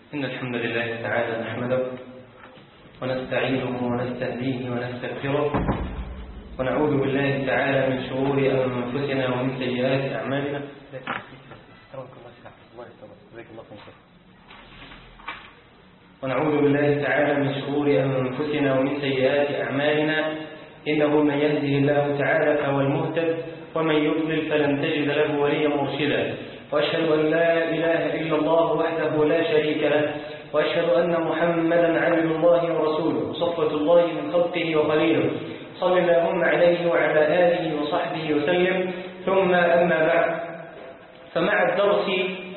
إن الحمد لله تعالى نحمده ونستعينه ونستهديه ونستغفره ونعوذ بالله تعالى من شرور أنفسنا ومن سيئات أعمالنا. ونعوذ بالله تعالى من شرور أنفسنا ومن سيئات أعمالنا، إنه من يهده الله تعالى فهو المهتد، ومن يضلل فلن تجد له وليا مرشدا. وأشهد أن لا إله إلا الله وحده لا شريك له، وأشهد أن محمدا عبد الله ورسوله صفوة الله من خلقه وخليله، صل اللهم عليه وعلى آله وصحبه وسلم. ثم أما بعد، فمع الدرس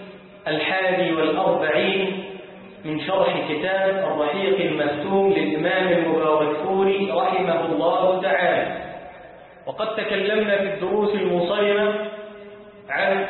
41 من شرح كتاب الرحيق المختوم للإمام المباركفوري رحمه الله تعالى، وقد تكلمنا في الدروس المنصرمة عن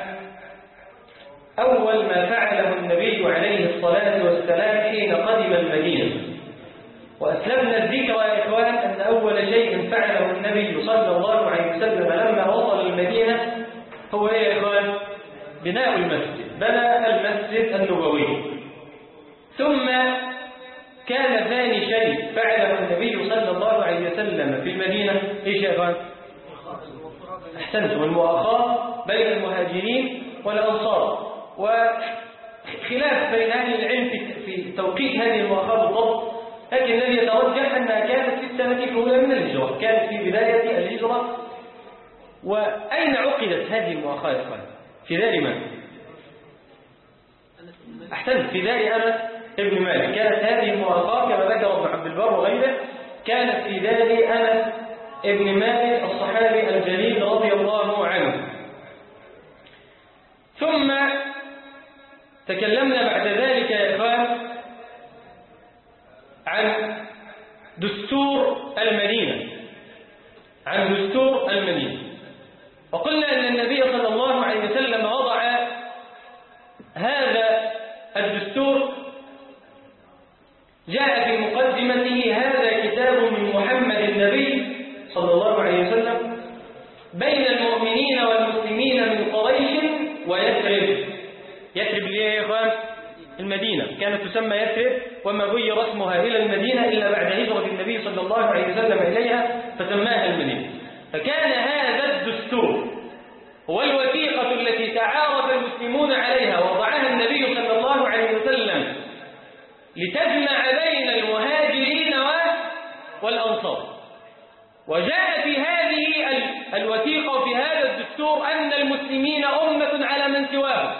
أول ما فعله النبي عليه الصلاة والسلام حين قدم المدينة، وأسلمنا الذكر يا إخوان أن أول شيء فعله النبي صلى الله عليه وسلم لما وصل المدينة هو يا إخوان بناء المسجد، بنى المسجد النبوي. ثم كان ثاني شيء فعله النبي صلى الله عليه وسلم في المدينة إيش يا إخوان؟ أحسنتم، المؤاخاة بين المهاجرين والأنصار، وخلاف بين أهل العلم في توقيت هذه المؤاخاة بالضبط، لكن الذي يترجح أنها كانت في السنة الأولى من الهجرة، كانت في بداية الهجرة. وأين عقدت هذه المؤاخاة يا إخوان؟ في دار من؟ أحسنت، في دار أنس ابن مالك. كانت هذه المؤاخاة كما ذكر ابن عبد البر وغيره، كانت في دار أنس ابن مالك الصحابي الجليل رضي الله عنه. ثم تكلمنا بعد ذلك يا إخوان عن دستور المدينة، وقلنا أن النبي صلى الله عليه وسلم وضع هذا الدستور، جاء في مقدمته: هذا كتاب من محمد النبي صلى الله عليه وسلم بين المؤمنين والمسلمين من قريش ويثرب. يثرب ليه يا إخوان؟ المدينة كانت تسمى يثرب، وما غير اسمها إلى المدينة إلا بعد هجرة النبي صلى الله عليه وسلم إليها فسماها المدينة. فكان هذا الدستور هو الوثيقة التي تعارف المسلمون عليها، وضعها النبي صلى الله عليه وسلم لتجمع بين المهاجرين والأنصار. وجاء في هذه الوثيقة وفي هذا الدستور أن المسلمين أمة على من سواهم،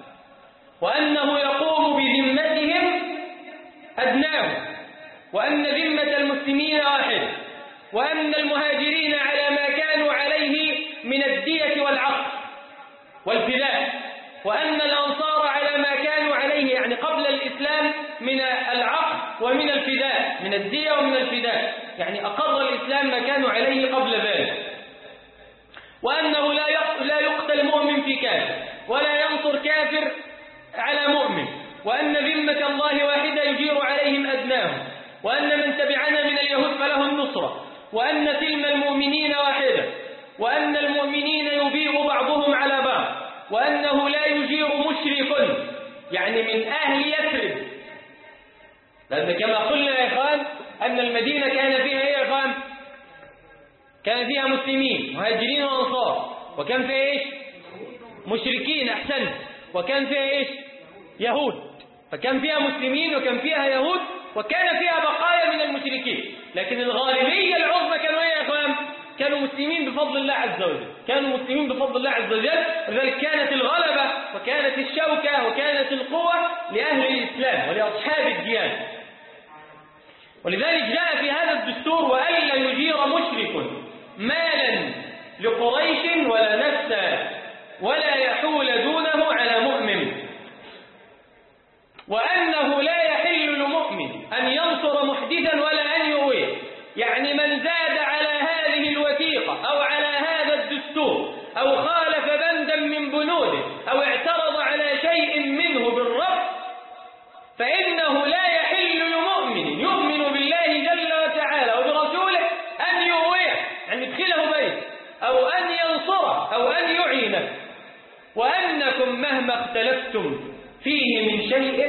وأنه يقوم بذمتهم أدناهم، وأن ذمة المسلمين واحد، وأن المهاجرين على ما كانوا عليه من الدية والعقد والفداء، وأن الأنصار على ما كانوا عليه يعني قبل الإسلام من العقد ومن الفداء، من الدية ومن الفداء، يعني أقر الإسلام ما كانوا عليه قبل ذلك، وأنه لا يقتل مؤمن في كافر، ولا ينصر كافر على مؤمن، وأن ذمة الله واحدة يجير عليهم أدناهم، وأن من تبعنا من اليهود فله النصرة، وأن سلم المؤمنين واحدة، وأن المؤمنين يبيغ بعضهم على بعض، وأنه لا يجير مشرك يعني من أهل يثرب، لأن كما قلنا يا إخوان أن المدينة كان فيها إيه يا إخوان؟ كان فيها مسلمين مهاجرين وأنصار، وكان فيها إيش؟ مشركين. أحسنت. وكان فيها إيش؟ يهود. فكان فيها مسلمين وكان فيها يهود وكان فيها بقايا من المشركين، لكن الغالبية العظمى كانوا إيه يا إخوان؟ كانوا مسلمين بفضل الله عز وجل، كانوا مسلمين بفضل الله عز وجل، لذلك كانت الغلبة وكانت الشوكة وكانت القوة لأهل الإسلام ولأصحاب الديانة. ولذلك جاء في هذا الدستور: وألا يجير مشرك مالا لقريش ولا نفسا ولا يحول دونه على مؤمن، وأنه لا يحل لمؤمن أن ينصر محدثا ولا أن يؤويه. يعني من زاد على هذه الوثيقة أو على هذا الدستور أو خالف بندا من بنوده أو اعترض على شيء منه بالرفض، فإنه لا يحل لمؤمن يؤمن بالله جل وتعالى وبرسوله أن يؤويه، يعني يدخله بيت، أو أن ينصره أو أن يعينه. وأنكم مهما اختلفتم فيه من شيء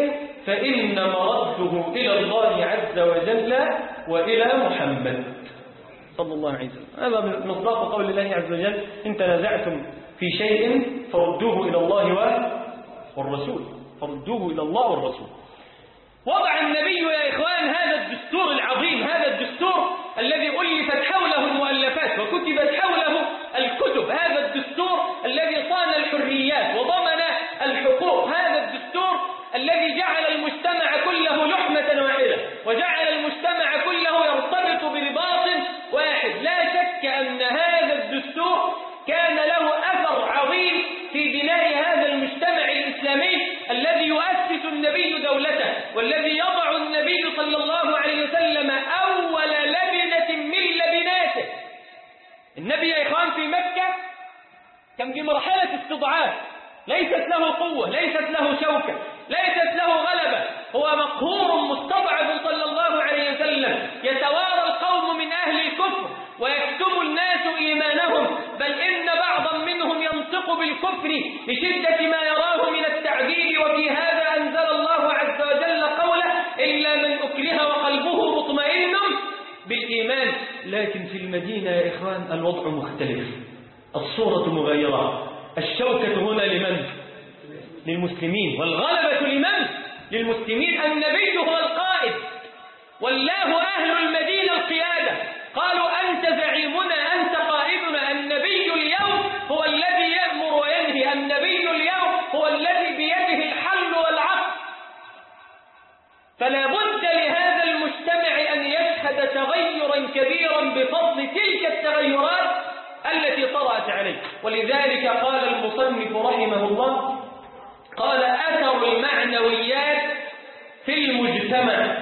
فإن مرده إلى الله عز وجل وإلى محمد صلى الله عليه وسلم. هذا مصداق قول الله عز وجل: إن تنازعتم في شيء فردوه إلى الله والرسول. فردوه إلى الله والرسول. وضع النبي يا إخوان هذا الدستور العظيم، هذا الدستور الذي ألفت حوله المؤلفات وكتبت حوله الكتب، هذا الدستور الذي صان الحريات وضمن الحقوق، هذا الدستور الذي جعل المجتمع كله لحمة واحدة وجعل المجتمع كله يرتبط برباط واحد. لا شك أن هذا الدستور كان له أثر عظيم في بناء هذا المجتمع الإسلامي الذي يؤسس النبي دولته، والذي يضع النبي صلى الله عليه وسلم أول لبنة من لبناته. النبي يا إخوان في مكة كان في مرحلة استضعاف، ليست له قوة، ليست له شوكة، ليست له غلبة، هو مقهور مستضعف صلى الله عليه وسلم. يتوارى القوم من أهل الكفر ويكتم الناس إيمانهم، بل إن بعضا منهم ينطق بالكفر لشدة ما يراه من التعذيب. وفي هذا أنزل الله عز وجل قوله: إلا من أكره وقلبه مطمئن بالإيمان. لكن في المدينة يا إخوان الوضع مختلف، الصورة مغيرة. الشوكة هنا لمن؟ للمسلمين، والغلبة لمن؟ للمسلمين. النبي هو القائد، والله أهل المدينة القيادة. قالوا: أنت زعيمنا، أنت قائدنا. النبي اليوم هو الذي يأمر وينهي، النبي اليوم هو الذي بيده الحل والعقد. فلا بد لهذا المجتمع أن يشهد تغيرا كبيرا بفضل تلك التغيرات التي طرأت عليه. ولذلك قال المصنف رحمه الله، قال: أثر المعنويات في المجتمع.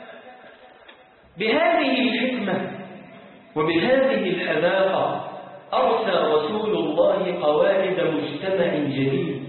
بهذه الحكمة وبهذه الحذاقة أرسى رسول الله قواعد مجتمع جديد.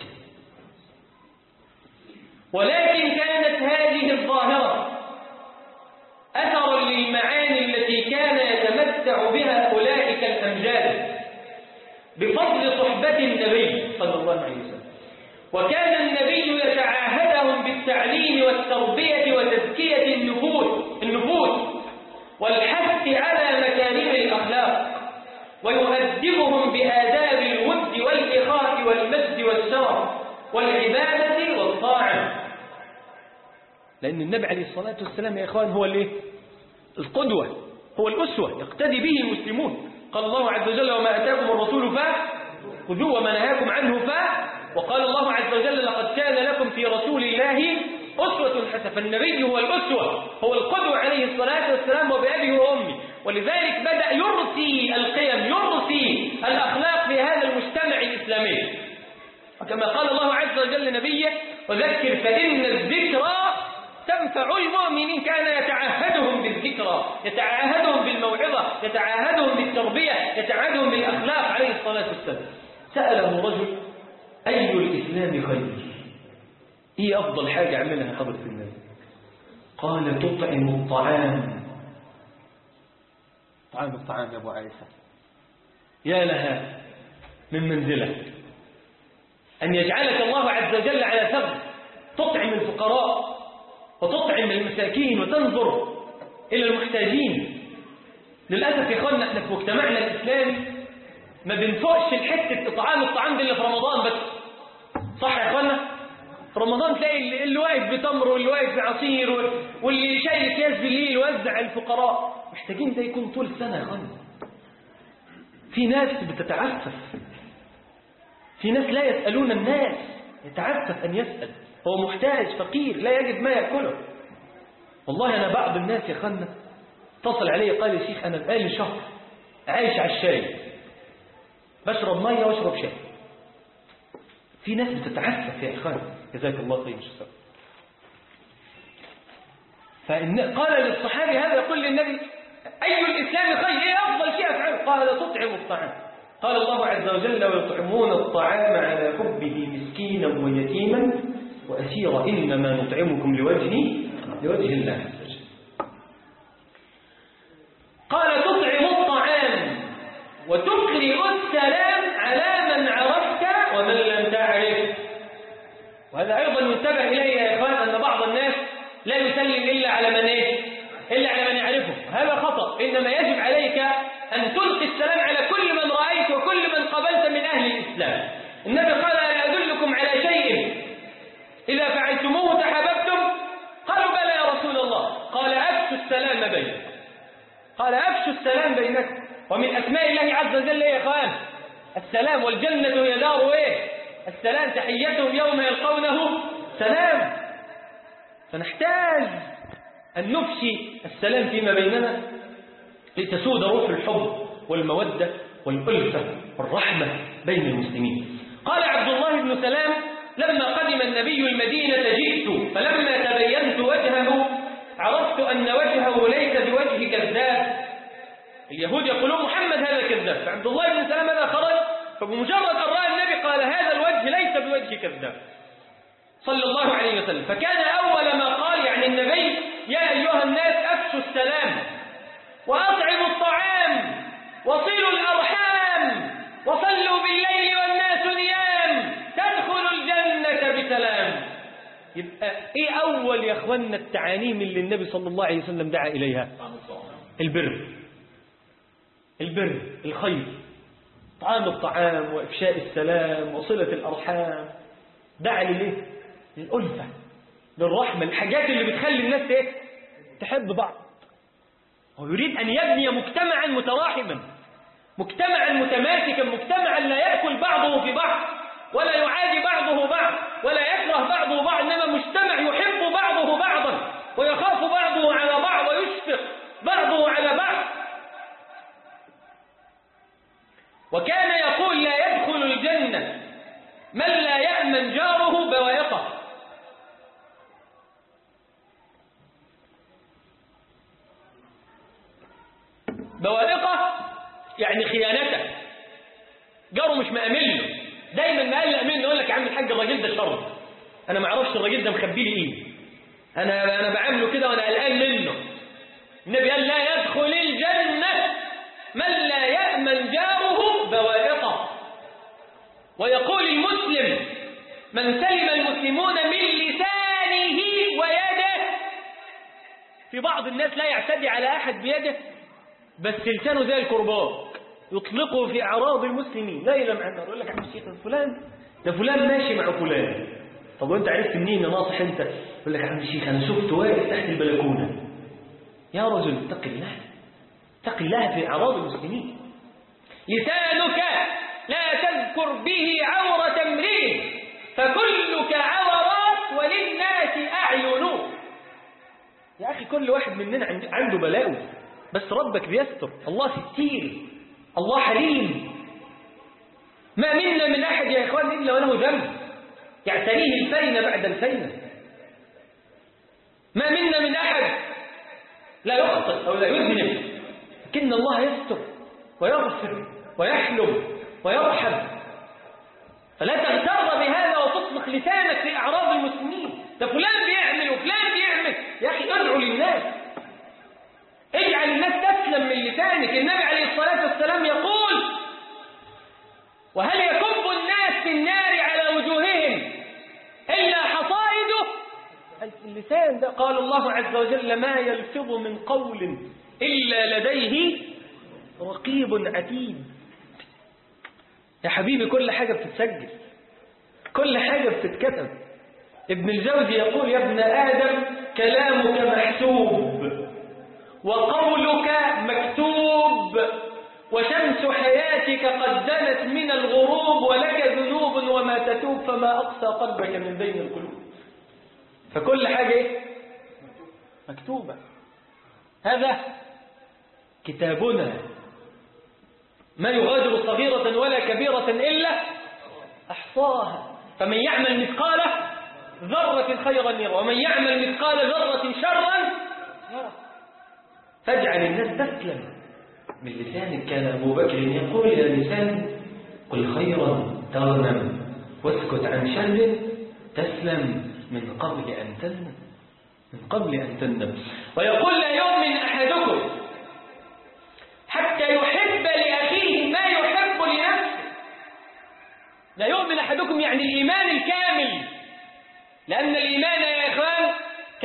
ولكن كانت هذه الظاهرة أثرا للمعاني التي كان يتمتع بها أولئك الأمجاد بفضل صحبة النبي صلى الله عليه وسلم. وكان النبي يتعاهدهم بالتعليم والتربية وتزكية النفوس والحث على مكارم الأخلاق، ويؤدبهم بآداب الود والإخاء والمد والشرف والعبادة والطاعة. لأن النبي عليه الصلاة والسلام يا إخوان هو القدوة، هو الأسوة، يقتدي به المسلمون. قال الله عز وجل: وما أتاكم الرسول فخذوه وما نهاكم عنه وقال الله عز وجل: لقد كان لكم في رسول الله أسوة حسنة. فالنبي هو الأسوة، هو القدوة عليه الصلاة والسلام، وبأبيه وأمه. ولذلك بدأ يرثي القيم، يرثي الأخلاق في هذا المجتمع الإسلامي. وكما قال الله عز وجل لنبيه: وذكر فإن الذكرى تنفع المؤمنين. كان يتعهدهم بالذكرى، يتعهدهم بالموعظة، يتعهدهم بالتربية، يتعهدهم بالأخلاق عليه الصلاة والسلام. سأله رجل: أي الإسلام خير؟ إيه أفضل حاجة عملها حضرة النبي؟ قال: تطعم الطعام. طعام الطعام يا أبو عائشة، يا لها من منزلة أن يجعلك الله عز وجل على ثغر تطعم الفقراء وتطعم المساكين وتنظر إلى المحتاجين. للأسف يا إخواننا احنا في مجتمعنا الإسلامي ما بنفوقش الحتة إطعام الطعام دي إلا في رمضان بس. صح يا إخواننا؟ في رمضان تلاقي اللي واقف بتمر واللي واقف بعصير واللي شايل أكياس بالليل يوزع الفقراء. محتاجين ده يكون طول السنة يا إخواننا. في ناس بتتعفف، في ناس لا يسألون الناس، يتعفف أن يسأل، هو محتاج فقير لا يجد ما يأكله. والله أنا بعض الناس يا إخواننا اتصل علي قال: يا شيخ أنا بقالي شهر عايش على الشاي، بشرب مية واشرب شاي. في ناس بتتعفف يا إخوان، جزاك الله خير. قال للصحابي هذا يقول للنبي: أي الإسلام خير؟ إيه أفضل شيء أفعله؟ قال: تطعم الطعام. قال الله عز وجل: ويطعمون الطعام على حبه مسكينا ويتيما وأسيرا إنما نطعمكم لوجه الله عز وجل. قال: تطعم الطعام وتقرئ السلام على من عرفت ومن لم تعرف. وهذا أيضا ينتبه إليه يا إخوان، أن بعض على من إيه؟ إلا على من يعرفه. هذا خطأ. إنما يجب عليك أن تلقي السلام على كل من رأيت وكل من قبلت من أهل الإسلام. النبي قال: ألا أدلكم على شيء إذا فعلتموه تحاببتم؟ قالوا: بلى يا رسول الله. قال: أفشوا السلام بينكم. قال: أفشوا السلام بينكم. ومن أسماء الله عز وجل يا إخوان السلام، والجنة هي دار إيه؟ السلام، تحيتهم يوم يلقونه سلام. فنحتاج أن نفشي السلام فيما بيننا لتسود روح الحب والمودة والألفة والرحمة بين المسلمين. قال عبد الله بن سلام: لما قدم النبي المدينة جئت، فلما تبينت وجهه عرفت أن وجهه ليس بوجه كذاب. اليهود يقولون محمد هذا كذاب، فعبد الله بن سلام هذا خرج، فبمجرد أن رأى النبي قال: هذا الوجه ليس بوجه كذاب صلى الله عليه وسلم. فكان أول ما قال يعني النبي: يا أيها الناس أفشوا السلام وأطعموا الطعام وصلوا الأرحام وصلوا بالليل والناس نيام تدخلوا الجنة بسلام. يبقى إيه أول يا أخوانا التعاليم اللي النبي صلى الله عليه وسلم دعا إليها؟ البر، الخير، طعام الطعام وإفشاء السلام وصلة الأرحام. دعا لليه؟ للألفة، للرحمة، الحاجات اللي بتخلي الناس إيه؟ تحب بعض. هو يريد أن يبني مجتمعا متراحما، مجتمعا متماسكا، مجتمعا لا يأكل بعضه في بعض ولا يعادي بعضه بعض ولا يكره بعضه بعض، إنما مجتمع يحب بعضه بعضا ويخاف بعضه على بعض ويشفق بعضه على بعض. وكان يقول: لا يدخل الجنة من لا يأمن جاره بوائقه. بوائقه يعني خيانته، جاره مش مأمن له، دايما ما قال أمين يقول لك: يا عم الحاج الراجل ده شر، أنا ما اعرفش الراجل ده مخبي لي إيه، أنا بعامله كده وأنا قلقان منه. النبي قال: لا يدخل الجنة من لا يأمن جاره بوائقه. ويقول المسلم: من سلم المسلمون من لسانه ويده. في بعض الناس لا يعتدي على أحد بيده، بس لسانه زي الكرباج يطلقه في أعراض المسلمين ليلا مع النهار. يقول لك: عم الشيخ ده فلان ماشي مع فلان. طب وانت عرفت منين يا ناصح انت؟ يقول لك: عم الشيخ انا شفته واقف تحت البلكونه. يا رجل اتق الله، اتق الله في أعراض المسلمين. لسانك لا تذكر به عورة امرئ فكلك عورات وللناس أعين. يا أخي كل واحد مننا عنده بلاوي، بس ربك بيستر. الله ستير، الله حليم. ما منا من أحد يا إخوان إلا وله ذنب يعتريه الفينة بعد الفينة. ما منا من أحد لا يخطئ أو لا يذنب، لكن الله يستر ويغفر ويحلم ويرحم. فلا تغتر بهذا وتطلق لسانك في أعراض المسلمين. ده فلان بيعمل وفلان بيعمل. يا أخي ادعو للناس، اجعل الناس تسلم من لسانك. النبي عليه الصلاة والسلام يقول: وهل يكب الناس في النار على وجوههم إلا حصائده اللسان ده. قال الله عز وجل: ما يلفظ من قول إلا لديه رقيب عتيد. يا حبيبي كل حاجة بتتسجل، كل حاجة بتتكتب. ابن الجوزي يقول: يا ابن آدم كلامك محسوب وقولك مكتوب وشمس حياتك قد دنت من الغروب ولك ذنوب وما تتوب فما أقسى قلبك من بين القلوب. فكل حاجة مكتوبة. هذا كتابنا، ما يغادر صغيرة ولا كبيرة إلا أحصاها. فمن يعمل مثقال ذرة خيرا يره ومن يعمل مثقال ذرة شرا يره. فاجعل الناس تسلم من لسانك. كان أبو بكر يقول: يا لسان قل خيرا تغنم واسكت عن شر تسلم من قبل أن تندم، من قبل أن تندم. ويقول: لا يؤمن أحدكم حتى يحب لأخيه ما يحب لنفسه. لا يؤمن أحدكم يعني الإيمان الكامل، لأن الإيمان يا إخوان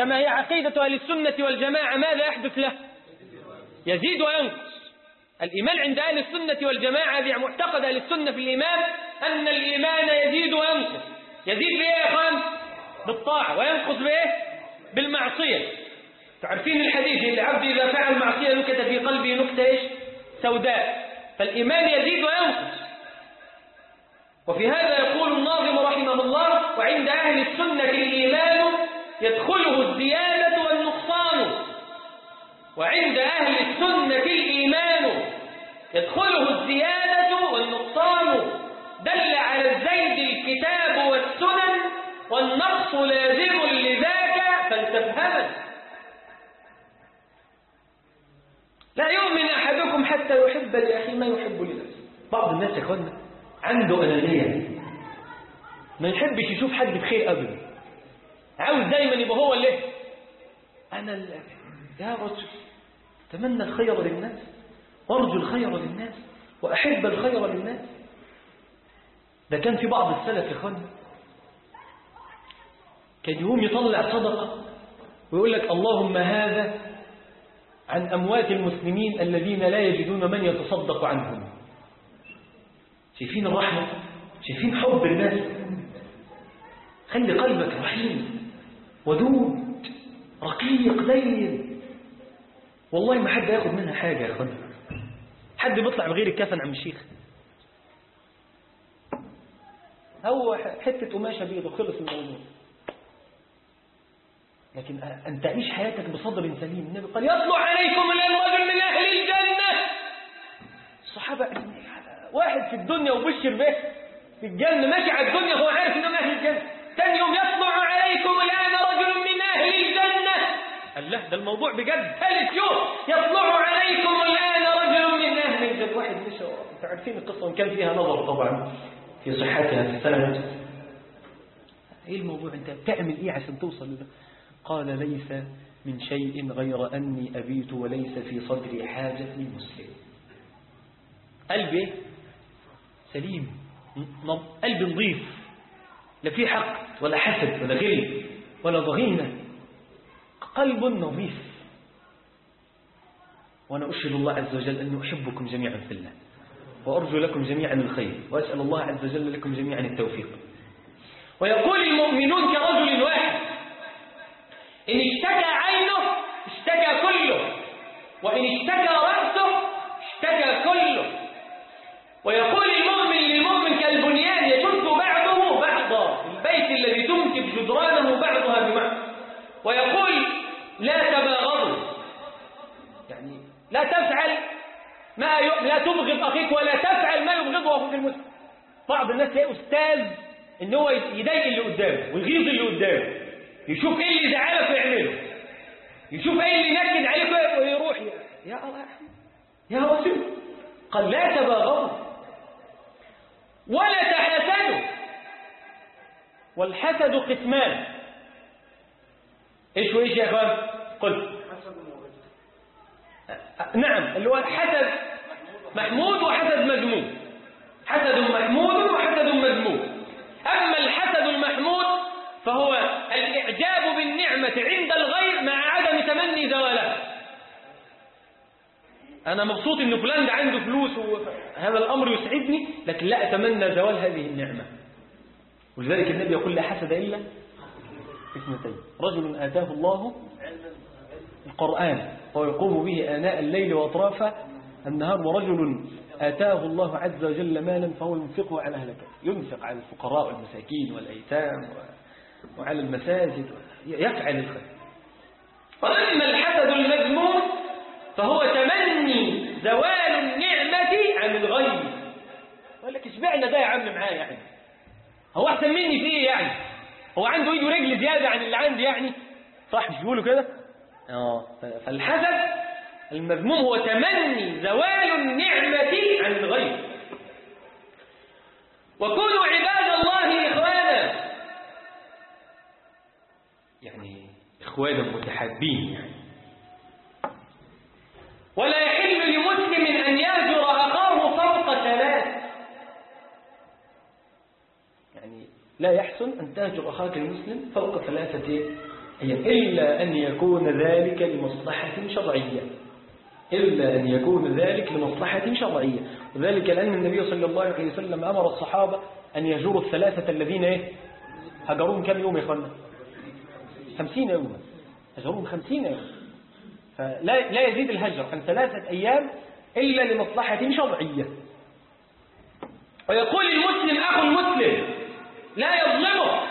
كما هي عقيدة أهل السنة والجماعة ماذا يحدث له؟ يزيد وينقص. الإيمان عند أهل السنة والجماعة، هذه معتقد أهل السنة في الإيمان، أن الإيمان يزيد وينقص. يزيد بإيه يا أخوان؟ بالطاعة. وينقص بإيه؟ بالمعصية. تعرفين الحديث: العبد إذا فعل معصية نكت في قلبه نكتة إيش؟ سوداء. فالإيمان يزيد وينقص. وفي هذا يقول الناظم رحمه الله: وعند أهل السنة الإيمان يدخله الزيادة والنقصان. وعند أهل السنة الإيمان يدخله الزيادة والنقصان. دل على الزيد الكتاب والسنن، والنقص لازم لذاك فلتفهمه. لا يؤمن أحدكم حتى يحب لأخيه ما يحب لنفسه. بعض الناس يا اخوانا عنده أنانية، ما يحبش يشوف حد بخير أبدا، عاوز دايما يبقى هو اللي أنا يا رجل أتمنى الخير للناس وأرجو الخير للناس وأحب الخير للناس. ده كان في بعض السلف يا اخوانا كان يقوم يطلع صدقة ويقول لك: اللهم هذا عن أموات المسلمين الذين لا يجدون من يتصدق عنهم. شايفين الرحمة؟ شايفين حب الناس؟ خلي قلبك رحيم ودود رقيق لين. والله ما حد ياخد منها حاجة يا اخوانا. حد بيطلع بغير الكفن عم الشيخ، هو حتة قماشة بيضة وخلص الموضوع. لكن أن تعيش حياتك بصدر سليم. النبي قال: يطلع عليكم الآن رجل من أهل الجنة. الصحابة واحد في الدنيا وبشر به في الجنة، ماشي على الدنيا هو عارف إنه من أهل الجنة، ثاني يوم يطلع عليكم الآن رجل من أهل الجنة. قال له ده الموضوع بجد. ثالث يوم يطلع عليكم الآن رجل من أهل الجنة. واحد مش أنتوا عارفين القصة وإن كان فيها نظر طبعا في صحتها في السنة. إيه الموضوع؟ أنت بتعمل إيه عشان توصل لده؟ قال: ليس من شيء غير أني أبيت وليس في صدري حاجة للمسلم. قلبي سليم، قلبي نظيف، لا فيه حقد ولا حسد ولا غل ولا ضغينة، قلب نظيف. وأنا أشهد الله عز وجل أني أحبكم جميعا في الله، وأرجو لكم جميعا الخير، وأسأل الله عز وجل لكم جميعا التوفيق. ويقول المؤمنون كرجل واحد: إن اشتكى عينه اشتكى كله، وإن اشتكى رأسه اشتكى كله. ويقول المؤمن للمؤمن كالبنيان يشد بعضه بعضا، البيت الذي تمسك جدرانه بعضها ببعض. ويقول: لا تباغضوا، يعني لا تفعل لا تبغض أخيك ولا تفعل ما يبغضه أخوك المسلم. بعض الناس تلاقي أستاذ إن هو يضايق اللي قدامه ويغيظ اللي قدامه، يشوف ايه اللي يزعلك ويعمله، يشوف ايه اللي ينكد عليك ويروح يا رسول. قال: لا تباغضوا ولا تحاسدوا. والحسد قسمان. ايش وايش يا اخوان؟ قل. نعم، اللي هو الحسد محمود وحسد مذموم. حسد محمود وحسد مذموم. اما الحسد المحمود فهو الإعجاب بالنعمة عند الغير مع عدم تمني زوالها. أنا مبسوط إن فلان ده عنده فلوس وهذا الأمر يسعدني، لكن لا أتمنى زوال هذه النعمة. ولذلك النبي يقول: لا حسد إلا اثنتين: رجل آتاه الله القرآن ويقوم به آناء الليل وأطراف النهار، ورجل آتاه الله عز وجل مالا فهو ينفقه على أهلك، ينفق على الفقراء والمساكين والأيتام وعلى المساجد، يفعل الخير. وأما الحسد المذموم فهو تمني زوال النعمة عن الغير. يقول لك: اشبعنا ده يا عم معايا، يعني هو أحسن مني في إيه يعني؟ هو عنده إيد ورجل زيادة عن اللي عندي يعني؟ صح مش بيقولوا كده؟ فالحسد المذموم هو تمني زوال النعمة عن الغير. وكونوا عباد الله إخوانا، يعني إخوانا متحابين يعني. ولا يحل لمسلم أن يهجر أخاه فوق ثلاث، يعني لا يحسن أن تهجر أخاك المسلم فوق ثلاثة إلا أن يكون ذلك لمصلحة شرعية، إلا أن يكون ذلك لمصلحة شرعية. وذلك لأن النبي صلى الله عليه وسلم أمر الصحابة أن يجروا الثلاثة الذين هجروهم كم يوم يا إخوانا؟ 50 يوما، هجروهم 50 يوم، فلا يزيد الهجر عن 3 أيام إلا لمصلحة شرعية. ويقول المسلم أخو المسلم لا يظلمه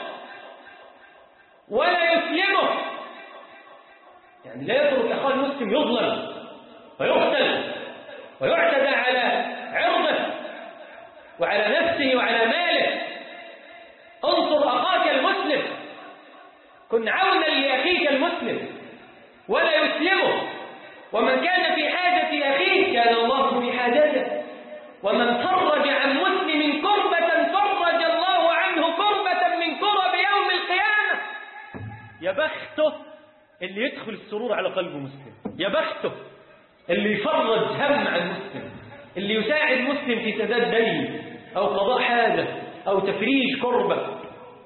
ولا يسلمه، يعني لا يترك أخاه المسلم يظلم ويقتل ويعتدى على عرضه وعلى نفسه وعلى ماله. انصر أخاك المسلم، كن عونا لأخيك المسلم ولا يسلمه. ومن كان في حاجة أخيه كان الله في حاجته، ومن فرج عن مسلم كربة فرج الله عنه كربة من كرب يوم القيامة. يا بخته اللي يدخل السرور على قلب مسلم، يا بخته اللي يفرج هم عن مسلم، اللي يساعد مسلم في سداد دين أو قضاء حاجة أو تفريج كربة.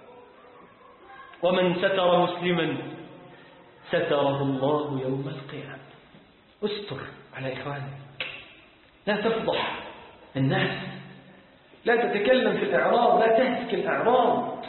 ومن ستر مسلما ستره الله يوم القيامة. استر على إخوانك، لا تفضح الناس، لا تتكلم في الإعراض، لا تهتك الأعراض.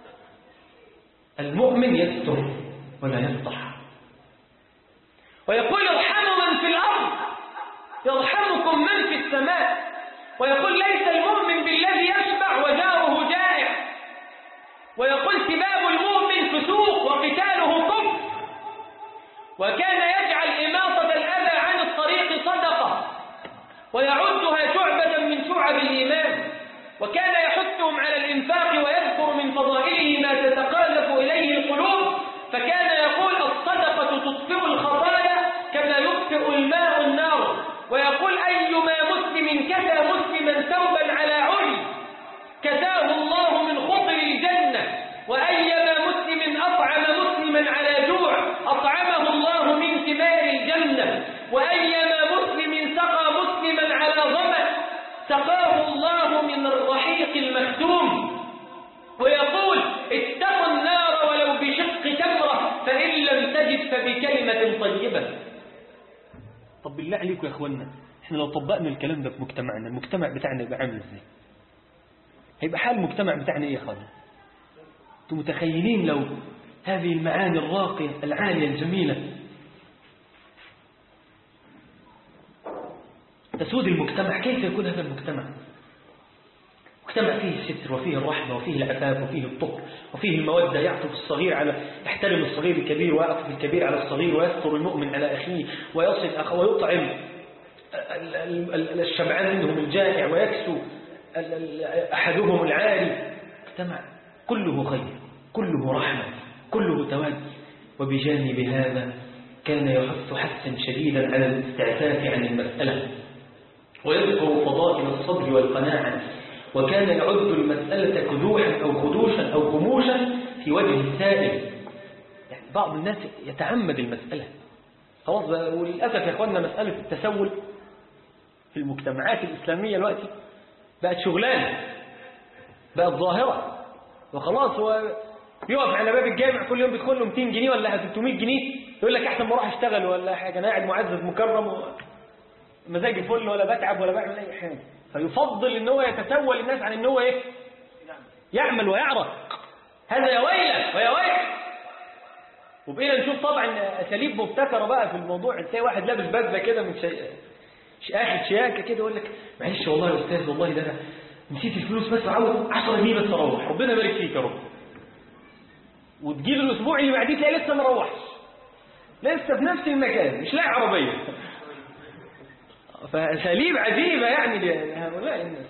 المؤمن يستر ولا يفضح. ويقول ارحموا من في الأرض يرحمكم من في السماء. ويقول ليس المؤمن بالذي يشبع وجاره جائع. ويقول سباب المؤمن فسوق وقتاله كفر. وكان يجعل إماطة الأذى عن الطريق صدقة ويعدها شعبة من شعب الإيمان. وكان يحثهم على الإنفاق ويذكر من فضائله ما تتقالب إليه القلوب، فكان يقول الصدقة تطفئ الخطايا كما يطفئ الماء النار. ويقول أيما مسلم كسى مسلما ثوبا على عري كساه الله من خطر الجنة، وأيما مسلم أطعم مسلما على جوع أطعمه الله من ثمار الجنة، وأيما مسلم سقى مسلما على ظمأ سقاه الله من الرحيق المختوم. ويقول اتقوا النار ولو بشق تمرة فإن لم تجد فبكلمة طيبة. طب بالله عليكم يا اخوانا، احنا لو طبقنا الكلام ده في مجتمعنا، المجتمع بتاعنا يبقى عامل ازاي؟ هيبقى حال المجتمع بتاعنا ايه يا اخوانا؟ انتم متخيلين لو هذه المعاني الراقية العالية الجميلة تسود المجتمع، كيف يكون هذا المجتمع؟ مجتمع فيه الستر وفيه الرحمة وفيه العفاف وفيه الطهر وفيه المودة، يعطف الصغير على يحترم الصغير الكبير ويعطف الكبير على الصغير ويستر المؤمن على أخيه ويصل أخيه ويطعم الشبعان منهم الجائع ويكسو أحدهم العاري. مجتمع كله خير، كله رحمة، كله تواد. وبجانب هذا كان يحث حثا شديدا على الاستعفاف عن المسألة ويذكر فضائل الصبر والقناعة، وكان يعد المسألة كدوحا أو خدوشا أو خموشا في وجه السائل. يعني بعض الناس يتعمد المسألة خلاص. وللأسف يا أخواننا مسألة التسول في المجتمعات الإسلامية دلوقتي بقت شغلانة، بقت ظاهرة، وخلاص هو بيقف على باب الجامع كل يوم بيدخل له 200 جنيه ولا 300 جنيه يقول لك أحسن ما أروح أشتغل ولا حاجة، أنا قاعد معزز مكرم ومزاجي فل ولا بتعب ولا بعمل أي حاجة. فيفضل ان هو يتسول الناس عن ان هو يعمل ويعرق. هذا يا ويله ويا ويل. وبقينا نشوف طبعا اساليب مبتكره بقى في الموضوع. تلاقي واحد لابس بدله كده من اخد شياكه كده يقول لك معلش والله يا استاذ والله ده انا نسيت الفلوس بس عاوز 10 جنيه بس اروح، ربنا يبارك فيك يا رب. وتجيله الاسبوع اللي بعديه تلاقي لسه ما روحش، لسه في نفس المكان مش لاقي عربيه. فأساليب عجيبة يعني لهؤلاء الناس.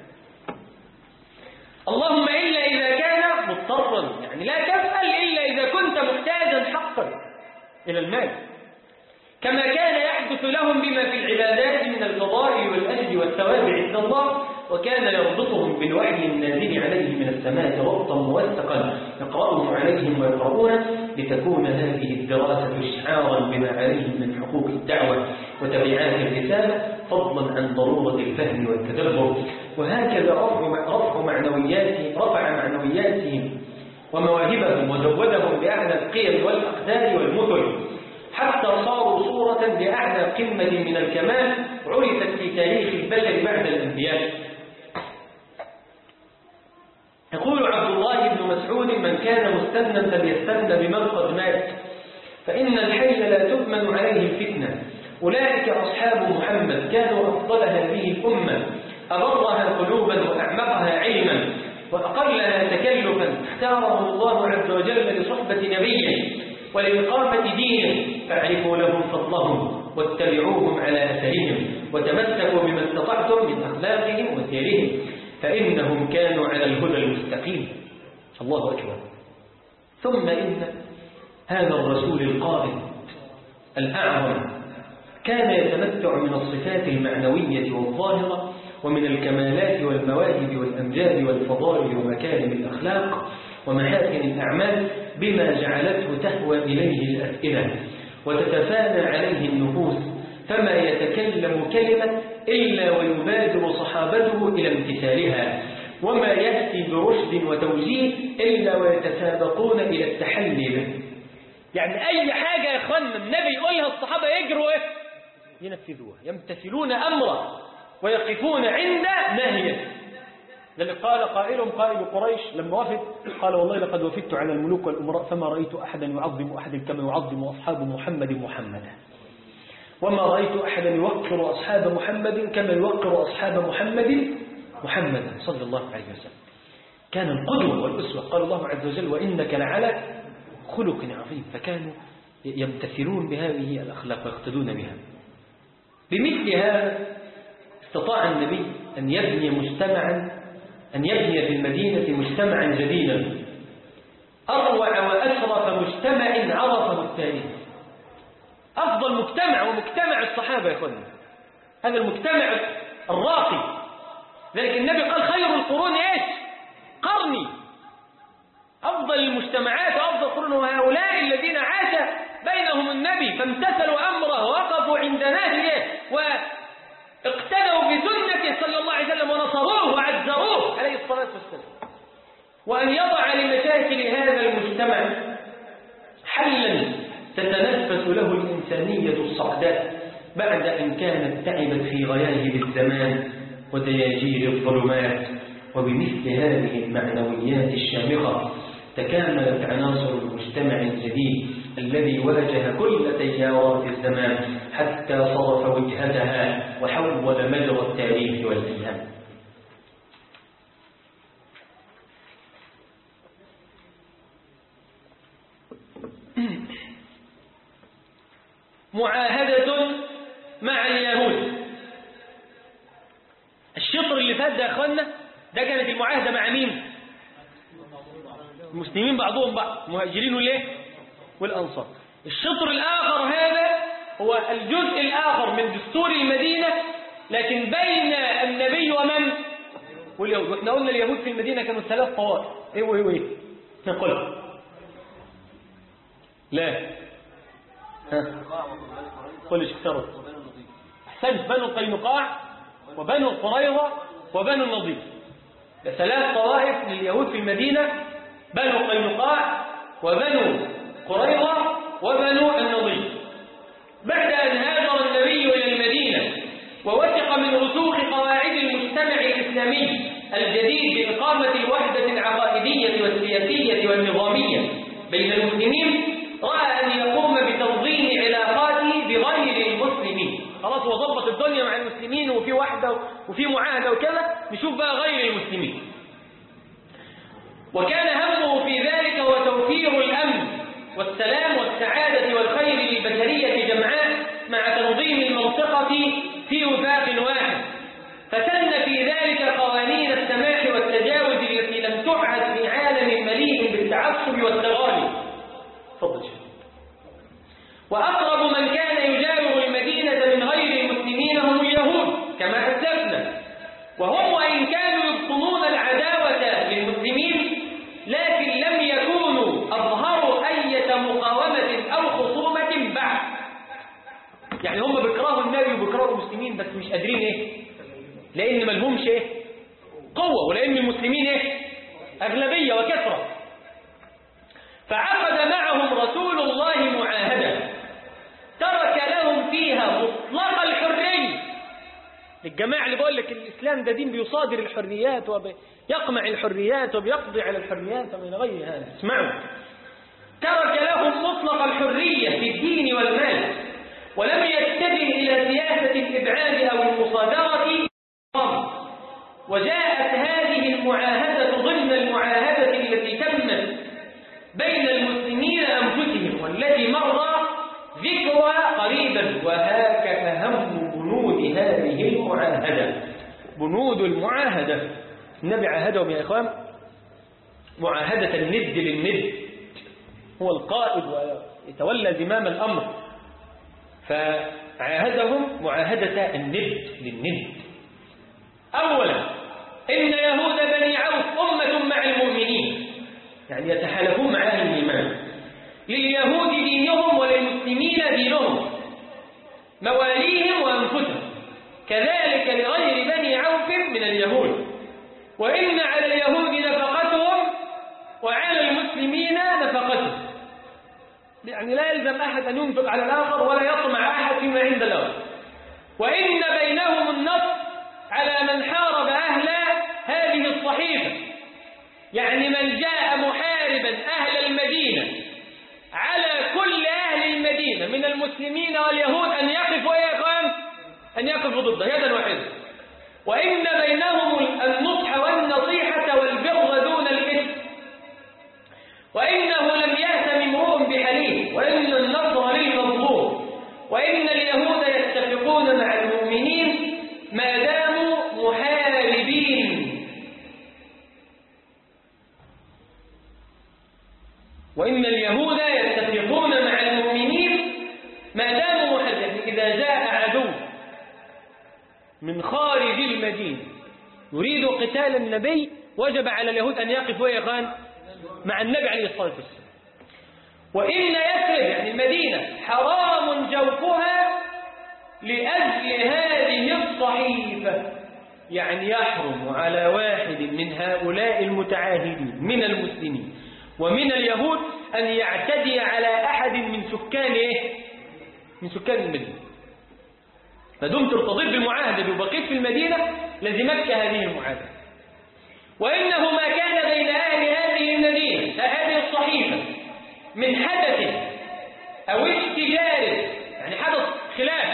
اللهم إلا إذا كان مضطرا، يعني لا تسأل إلا إذا كنت محتاجا حقا إلى المال، كما كان يحدث لهم بما في العبادات من الفضائل والأجر والثواب عند الله. وكان يربطهم بالوحي النازل عليه من السماء ربطا موثقا يقرأه عليهم ويقرؤونه، لتكون هذه الدراسة إشعارا بما عليهم من حقوق الدعوة وتبعات الرسالة، فضلا عن ضرورة الفهم والتدبر. وهكذا رفع معنوياتهم ومواهبهم وزودهم بأعلى القيم والأقدار والمثل، حتى صاروا صورة لأعلى قمة من الكمال عرفت في تاريخ البشر بعد الأنبياء. يقول عبد الله بن مسعود: من كان مستنا فليستن بمن قد مات، فإن الحي لا تؤمن عليه الفتنة. أولئك أصحاب محمد، كانوا أفضل هذه الأمة، أبرها قلوبا وأعمقها علما وأقلها تكلفا، اختارهم الله عز وجل لصحبة نبيه ولإقامة دينه، فاعرفوا لهم فضلهم واتبعوهم على أثرهم، وتمسكوا بما استطعتم من أخلاقهم وسيرهم، فإنهم كانوا على الهدى المستقيم. الله أكبر. ثم إن هذا الرسول القائم الأعظم كان يتمتع من الصفات المعنوية والظاهرة ومن الكمالات والمواهب والأمجاد والفضائل ومكارم الأخلاق ومحاسن الأعمال بما جعلته تهوى إليه الأفئدة وتتفانى عليه النفوس، فما يتكلم كلمة إلا ويبادر صحابته إلى امتثالها، وما يأتي برشد وتوجيه إلا ويتسابقون إلى التحلي به. يعني أي حاجة يا أخوانا النبي يقولها الصحابة يجروا ينفذوها، يمتثلون أمره ويقفون عند نهيه. لذلك قال قائلهم قائل قريش لما وفد، قال: والله لقد وفدت على الملوك والأمراء فما رأيت أحدا يعظم أحدا كما يعظم أصحاب محمد محمدا، وما رأيت أحدا يوقر أصحاب محمد كما يوقر أصحاب محمد محمدا صلى الله عليه وسلم. كان القدوة والأسوة. قال الله عز وجل: وإنك لعلى خلق عظيم. فكانوا يمتثلون بهذه الأخلاق ويقتدون بها. بمثل هذا استطاع النبي أن يبني في المدينة مجتمعا جديدا، أروع وأشرف مجتمع عرفه التاريخ، أفضل مجتمع ومجتمع الصحابة يا أخواني، هذا المجتمع الراقي. ذلك النبي قال: خير القرون إيش؟ قرني. أفضل المجتمعات وأفضل القرون وهؤلاء الذين عاش بينهم النبي فامتثلوا أمره ووقفوا عند نهيه واقتدوا بسنته صلى الله عليه وسلم ونصروه وعزروه عليه الصلاة والسلام. وأن يضع لمشاكل هذا المجتمع حلا تتنفس له الإنسانية الصعداء بعد أن كانت تعبت في غياهب الزمان ودياجير الظلمات. وبمثل هذه المعنويات الشامخة تكاملت عناصر المجتمع الجديد الذي واجه كل تيارات الزمان حتى صرف وجهتها وحول مجرى التاريخ والأيام. معاهدة مع اليهود. الشطر اللي فات ده يا أخوانا ده كانت المعاهدة مع مين؟ المسلمين بعضهم بعض، مهاجرين وليه؟ والأنصار. الشطر الآخر هذا هو الجزء الآخر من دستور المدينة، لكن بين النبي ومن؟ واليهود. واحنا قلنا اليهود في المدينة كانوا 3 طوائف. ايه نقول لا قل اشترط. احسنت. بنو قينقاع وبنو قريظة وبنو النضير. 3 طوائف لليهود في المدينة: بنو قينقاع وبنو قريظة وبنو النضير. بعد أن هاجر النبي إلى المدينة ووثق من رسوخ قواعد المجتمع الإسلامي الجديد بإقامة الوحدة العقائدية والسياسية والنظامية بين المسلمين، رأى أن يقوم بتنظيم علاقاته بغير المسلمين. خلاص هو ضبط الدنيا مع المسلمين وفي وحدة وفي معاهدة وكذا، نشوف بقى غير المسلمين. وكان همه في ذلك هو توفير الأمن والسلام والسعادة والخير للبشرية جمعاء مع تنظيم المنطقة في وفاق واحد، فسن في ذلك قوانين السماح والتجاوز التي لم تعهد في عالم مليء بالتعصب والتغالي. تفضل. وأقرب من كان يجاور المدينة من غير المسلمين هم اليهود كما أسلفنا، وهم وإن كانوا يبطنون العداوة للمسلمين لكن لم يكونوا أظهروا أي مقاومة أو خصومة بعد. يعني هم بيكرهوا النبي وبيكرهوا المسلمين بس مش قادرين إيه؟ لأن ما لهمش إيه؟ قوة، ولأن المسلمين إيه؟ أغلبية وكثرة. فعقد معهم رسول الله معاهدة ترك لهم فيها مطلق الحرية. الجماعة اللي بقول لك الإسلام ده دين بيصادر الحريات وبيقمع الحريات وبيقضي على الحريات ومن غير هذا، اسمعوا، ترك لهم مطلق الحرية في الدين والمال، ولم يتجه إلى سياسة الإبعاد أو المصادرة. وجاءت هذه المعاهدة ضمن المعاهدة التي تمت بين المسلمين أنفسهم، والتي مر ذكرها قريبا. وهاك أهم بنود هذه المعاهدة. بنود المعاهدة، النبي عاهدهم يا إخوان معاهدة الند للند، هو القائد ويتولى زمام الأمر، فعاهدهم معاهدة الند للند. أولا، إن يهود بني عوف أمة مع المؤمنين، يعني يتحالفون مع أهل الإيمان. لليهود دينهم وللمسلمين دينهم، مواليهم وأنفسهم، كذلك لغير بني عوف من اليهود. وإن على اليهود نفقتهم وعلى المسلمين نفقتهم، يعني لا يلزم أحد أن ينفق على الآخر ولا يطمع أحد فيما عند الآخر. وإن بينهم النصر على من حارب أهل هذه الصحيفة، يعني من جاء محاربا أهل المدينة على كل أهل المدينة من المسلمين واليهود أن يقفوا أن يقفوا ضده يدا واحدة. وإن بينهم النصح والنصيحة والبر دون الإثم، وإنه لم يأتم امرؤ بحليف، وإن النصر للمظلوم. وإن اليهود يتفقون مع المؤمنين ما داموا محاربين. وإن اليهود يتفقون مع المؤمنين ما داموا محاربين. إذا جاء عدو من خارج المدينة يريد قتال النبي، وجب على اليهود أن يقفوا يا إخوان مع النبي عليه الصلاة والسلام. وإن يثرب يعني المدينة حرام جوفها لأجل هذه الصحيفة، يعني يحرم على واحد من هؤلاء المتعاهدين من المسلمين ومن اليهود أن يعتدي على أحد من سكان من سكان المدينة. فدمت ارتضيت بالمعاهدة وبقيت في المدينة لزمتك هذه المعاهدة. وإنه ما كان بين أهل هذه المدينة هذه الصحيفة من حدث أو اشتجار، يعني حدث خلاف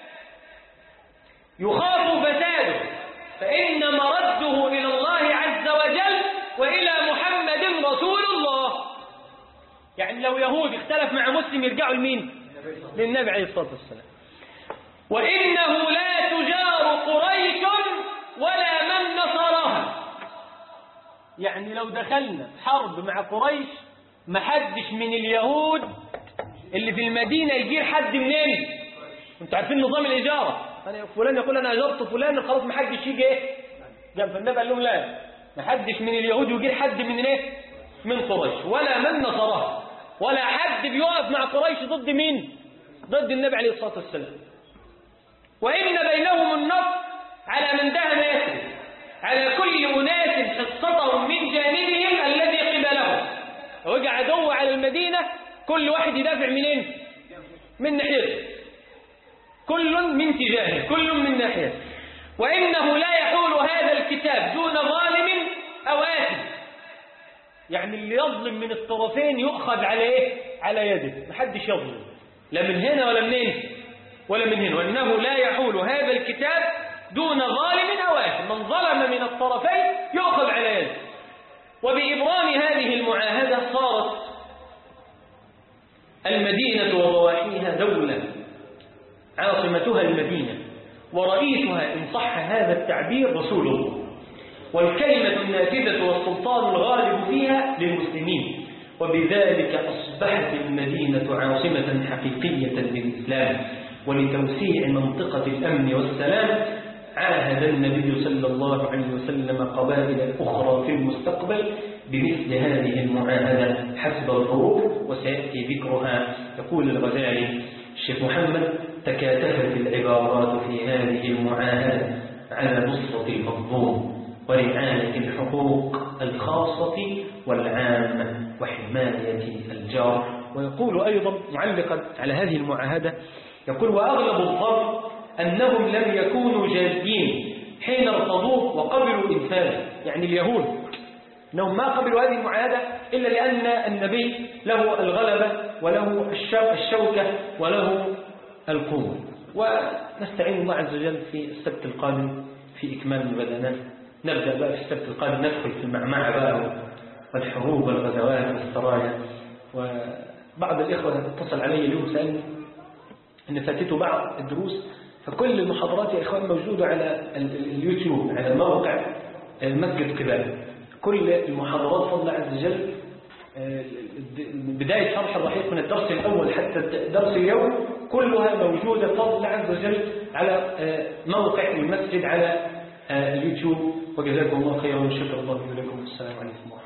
يخاف فساده، فإن مرده إلى الله عز وجل وإلى محمد رسول الله. يعني لو يهود اختلف مع مسلم يرجعوا لمين؟ للنبي عليه الصلاة والسلام. وإنه لا تجار قريش ولا من نصرها، يعني لو دخلنا حرب مع قريش ما حدش من اليهود اللي في المدينة يجير حد منين. انتوا عارفين نظام الإجارة، فلان يقول أنا أجرت فلان خلاص ما حدش يجي جنب. فالنبي قال لهم لا، ما حدش من اليهود يجير حد من من قريش ولا من نصرها، ولا حد بيقف مع قريش ضد مين؟ ضد النبي عليه الصلاة والسلام. وإن بينهم النصر على من دهن يثرب، على كل أناس حصتهم من جانبهم الذي قبلهم. وجع عدو على المدينة كل واحد يدافع منين؟ من ناحيته، كل من تجاهه، كل من ناحيته. وإنه لا يحول هذا الكتاب دون ظالم أو آثم، يعني اللي يظلم من الطرفين يؤخذ على على يده، محدش يظلم لا من هنا ولا منين ولا من هنا. وإنه لا يحول هذا الكتاب دون ظالم أو آثم، من ظلم من الطرفين يؤخذ على يده. وبإبرام هذه المعاهدة صارت المدينة وضواحيها دولة عاصمتها المدينة، ورئيسها إن صح هذا التعبير رسول الله، والكلمة النافذة والسلطان الغالب فيها للمسلمين. وبذلك أصبحت المدينة عاصمة حقيقية للإسلام. ولتوسيع منطقة الأمن والسلام عاهد النبي صلى الله عليه وسلم قبائل أخرى في المستقبل بمثل هذه المعاهدة حسب الظروف، وسيأتي ذكرها. يقول الغزالي الشيخ محمد: تكاتفت العبارات في هذه المعاهدة على نصرة المظلوم ورعاية الحقوق الخاصة والعامة وحماية الجار. ويقول أيضا معلقا على هذه المعاهدة، يقول: وأغلب الظن أنهم لم يكونوا جادين حين ارتضوه وقبلوا إنفاذه، يعني اليهود أنهم ما قبلوا هذه المعاهدة إلا لأن النبي له الغلبة وله الشوكة وله القوة. ونستعين الله عز وجل في السبت القادم في إكمال ما بدأناه. نبدأ بقى في السبت القادم ندخل في المعمعة بقى والحروب والغزوات والسرايا. وبعض الإخوة اتصل علي اليوم سألني أن فاتته بعض الدروس، فكل المحاضرات يا إخوان موجودة على اليوتيوب على موقع مسجد قباء. كل المحاضرات فضل عز وجل بداية شرح الرحيق من الدرس الأول حتى درس اليوم كلها موجودة فضل عز وجل على موقع المسجد على اليوتيوب. وجزاكم الله خيرا وشكر الله لكم. السلام عليكم ورحمة الله.